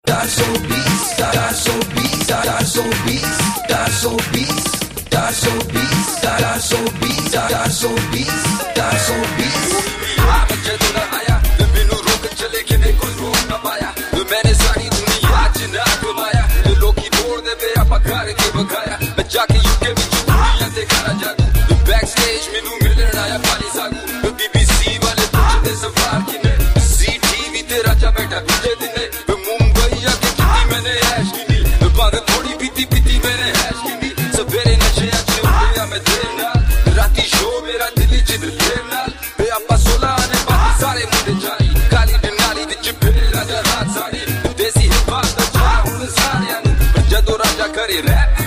मैंने सारी दुनिया जिन्ना घुमाया, लोग ही तोड़ दे पे आप घर के बगाया। मैं जाके यूके में दुनिया देखा ना जागू, बैक स्टेज मैनू मिलन आया पाली सागू। बीबीसी वाले पूछते सवाल कि ने सी टीवी ते राजा बैठा पीछे दिने। मुंबई आके किती मैंने ऐश की नी, बांध थोड़ी पीती पीती मैंने ऐश की नी। सवेरे नशे अच्छे उठे मैं देर नाल, राती शो मेरा दिल्ली जिद देर नाल। बे आपा 16 आने बाकी सारे मुंडे जानी, काली डनाली विच फिर राजा रात साड़ी। देसी हिप हॉप दा जाना हुण सारियां नूं, जदों राजा करे रैप